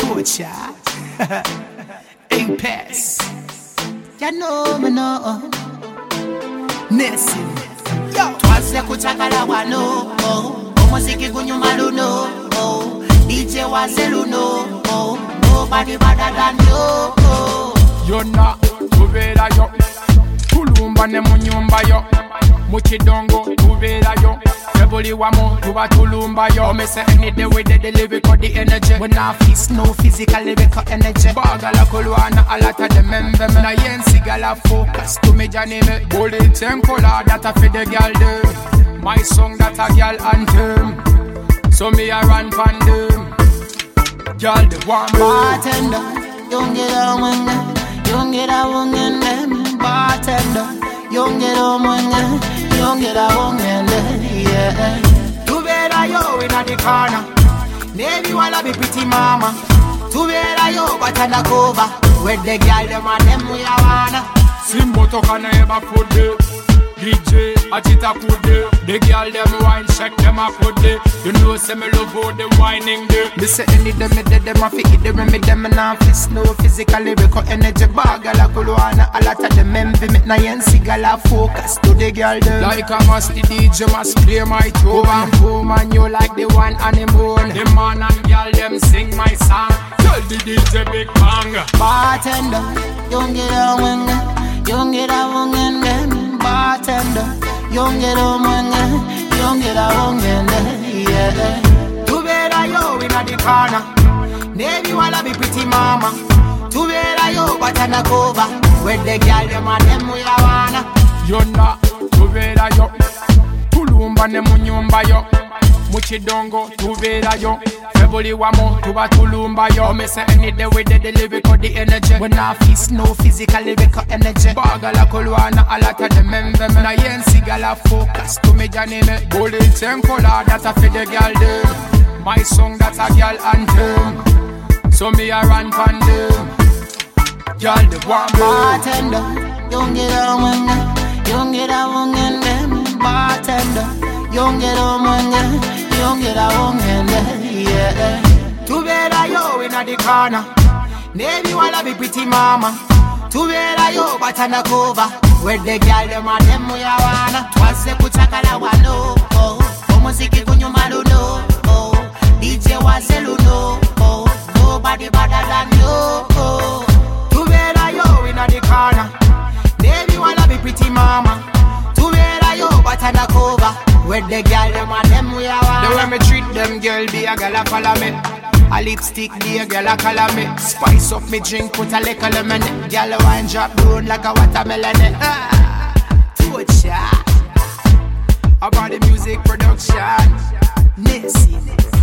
torture. Impasse. You know me know. Nessie. Yo. Twase kuchakala wano. Omuziki kunyuma luno. DJ Wazelu no. Nobody better than you. You're not tubera yo. Tulumba ne munyumba yo. Muchidongo tubera yo. Buli wamo tuba tulumba yo. Me say any day we did the lyrical the energy. We not fix no physical lyrical energy. Bagala kulwana alata de membe me. Na yen sigala focus to me jani me. Bully tenkola that a fi the girl dem. My song that a girl anthem. So me a run pan them. Girl the one bartender. You get a wanga. You get a wanga them. Bartender. You get a wanga. You get a wanga. Yeah. Tu vera yo inna the corner. Maybe wanna be pretty mama. Tu vera yo batana cover. Where the girl dem and them we a wanna. Simbo to kana eba kude. DJ Achita kude. The girl dem wine check them a kude. You know say me love how the whining dey. Me say any dem me dead dem a fi eat them me dem na fix no physical lyrical energy. Bagala kulwana a lot of them envy me na yen sigala focus to the girl dem. Like a musty DJ must play my tune. Woman you like the one animal. The man and girl them sing my song. Tell the DJ big bang. Bartender, you get a wanga. You get a wanga them. Bartender, you get a wanga. You get a wanga yeah. Tu vera yo inna the corner. Maybe wanna be pretty mama. Tu vera yo batana cover. Where the girl dem and them we a wanna. You're not tu vera yo. Tulumba ne munyumba yo. Muchidongo tu vera yo. Buli wamo tuba tulumba yo. Me say any day we did the lyrical the energy. We not fix no physical lyrical energy. Bagala kulwana alata de membe me. Na yen sigala focus to me jani me. Bully tenkola that a fi the girl dem. My song that a girl anthem. So me a run pan them. Girl the one bartender. You get a wanga. You get a wanga them. Bartender. You get a wanga. You get a wanga yeah. Tu vera yo inna the corner. Maybe wanna be pretty mama. Tu vera yo batana cover. Where the girl dem and them we a wanna. Twase kuchakala wano. Omuziki kunyuma luno. DJ Wazelu no. Nobody better than you. Tu vera yo inna the corner. Maybe wanna be pretty mama. Tu vera yo batana cover. Where the girl dem and them we a wanna. The way me treat them girl be a girl a follow me. A lipstick be a girl a color me. Spice up me drink put a little lemon. Girl wine drop down like a watermelon. Torture. About the music production. Nessie.